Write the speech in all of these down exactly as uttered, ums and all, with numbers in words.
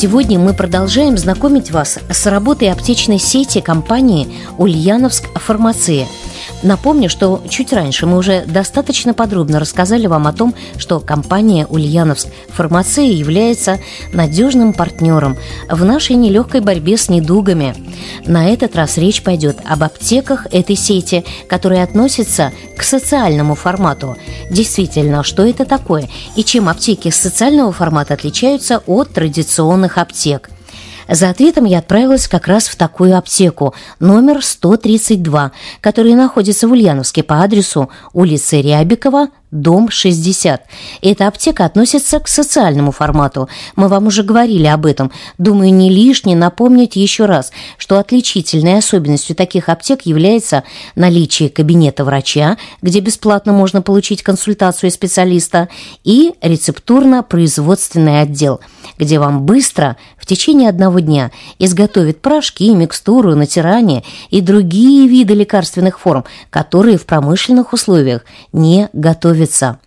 Сегодня мы продолжаем знакомить вас с работой аптечной сети компании «Ульяновск Фармация». Напомню, что чуть раньше мы уже достаточно подробно рассказали вам о том, что компания «Ульяновск Фармация» является надежным партнером в нашей нелегкой борьбе с недугами. На этот раз речь пойдет об аптеках этой сети, которые относятся к социальному формату. Действительно, что это такое и чем аптеки социального формата отличаются от традиционных аптек? За ответом я отправилась как раз в такую аптеку, номер сто тридцать два, которая находится в Ульяновске по адресу улица Рябикова, дом шестьдесят. Эта аптека относится к социальному формату. Мы вам уже говорили об этом. Думаю, не лишне напомнить еще раз, что отличительной особенностью таких аптек является наличие кабинета врача, где бесплатно можно получить консультацию специалиста, и рецептурно-производственный отдел, где вам быстро в течение одного дня изготовят порошки, микстуру, натирание и другие виды лекарственных форм, которые в промышленных условиях не готовятся.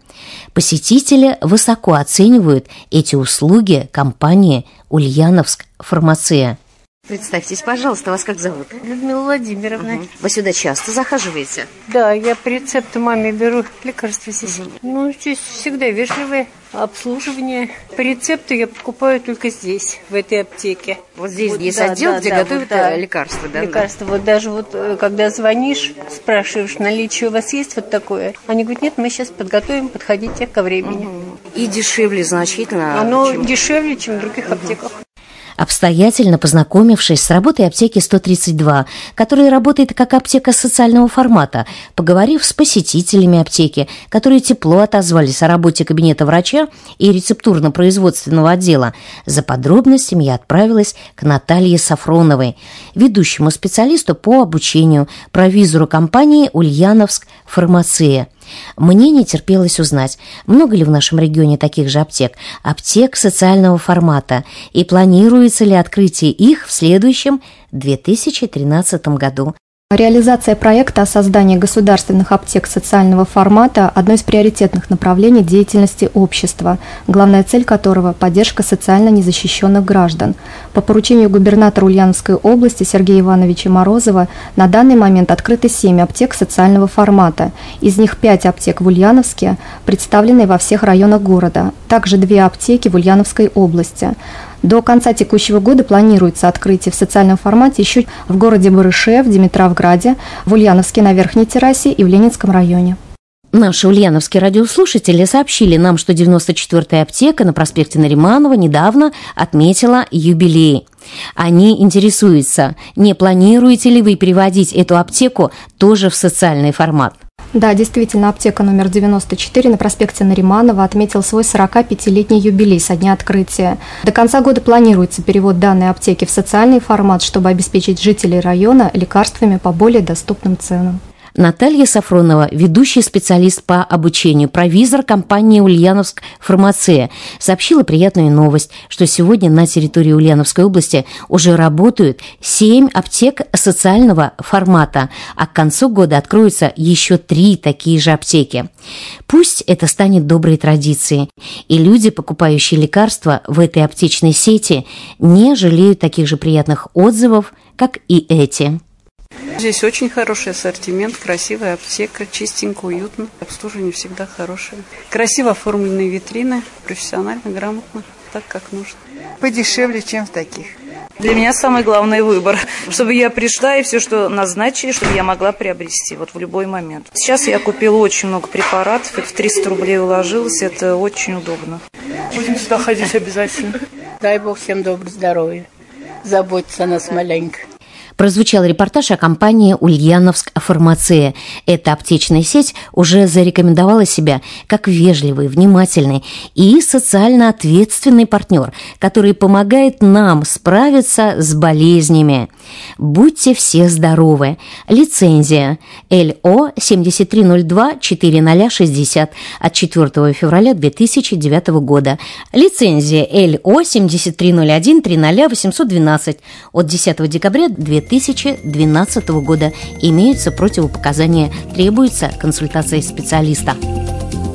Посетители высоко оценивают эти услуги компании «Ульяновск Фармация». Представьтесь, пожалуйста, вас как зовут? Людмила Владимировна. Угу. Вы сюда часто захаживаете? Да, я по рецепту маме беру лекарства здесь. Угу. Ну, здесь всегда вежливое обслуживание. По рецепту я покупаю только здесь, в этой аптеке. Вот здесь вот, есть да, отдел, да, где да, готовят вот, да, лекарства, да? Лекарства. Вот даже вот, когда звонишь, спрашиваешь, наличие у вас есть вот такое? Они говорят, нет, мы сейчас подготовим, подходите ко времени. Угу. И дешевле значительно? Оно чем... дешевле, чем в других угу. аптеках. Обстоятельно познакомившись с работой аптеки сто тридцать два, которая работает как аптека социального формата, поговорив с посетителями аптеки, которые тепло отозвались о работе кабинета врача и рецептурно-производственного отдела, за подробностями я отправилась к Наталье Сафроновой, ведущему специалисту по обучению, провизору компании «Ульяновск Фармация». Мне не терпелось узнать, много ли в нашем регионе таких же аптек, аптек социального формата, и планируется ли открытие их в следующем две тысячи тринадцатом году. Реализация проекта о создании государственных аптек социального формата – одно из приоритетных направлений деятельности общества, главная цель которого – поддержка социально незащищенных граждан. По поручению губернатора Ульяновской области Сергея Ивановича Морозова на данный момент открыты семь аптек социального формата. Из них пять аптек в Ульяновске, представленные во всех районах города, также две аптеки в Ульяновской области. До конца текущего года планируется открытие в социальном формате еще в городе Барыше, в Димитровграде, в Ульяновске на Верхней террасе и в Ленинском районе. Наши ульяновские радиослушатели сообщили нам, что девяносто четвёртая аптека на проспекте Нариманова недавно отметила юбилей. Они интересуются, не планируете ли вы переводить эту аптеку тоже в социальный формат? Да, действительно, аптека номер девяносто четыре на проспекте Нариманова отметил свой сорокапятилетний юбилей со дня открытия. До конца года планируется перевод данной аптеки в социальный формат, чтобы обеспечить жителей района лекарствами по более доступным ценам. Наталья Сафронова, ведущий специалист по обучению, провизор компании «Ульяновск Фармация», сообщила приятную новость, что сегодня на территории Ульяновской области уже работают семь аптек социального формата, а к концу года откроются еще три такие же аптеки. Пусть это станет доброй традицией, и люди, покупающие лекарства в этой аптечной сети, не жалеют таких же приятных отзывов, как и эти. Здесь очень хороший ассортимент, красивая аптека, чистенько, уютно. Обслуживание всегда хорошее. Красиво оформленные витрины, профессионально, грамотно, так как нужно. Подешевле, чем в таких. Для меня самый главный выбор, чтобы я пришла и все, что назначили, чтобы я могла приобрести вот в любой момент. Сейчас я купила очень много препаратов, в триста рублей уложилась, это очень удобно. Будем сюда ходить обязательно. Дай Бог всем доброго здоровья, заботиться о нас маленько. Прозвучал репортаж о компании «Ульяновск Фармация». Эта аптечная сеть уже зарекомендовала себя как вежливый, внимательный и социально ответственный партнер, который помогает нам справиться с болезнями. Будьте все здоровы. Лицензия эл о семь три ноль два четыре ноль шестьдесят от четвёртого февраля две тысячи девятого года. Лицензия эл о семь три ноль один три ноль восемьсот двенадцать от десятого декабря две тысячи двенадцатого года. Имеются противопоказания, требуется консультация специалиста.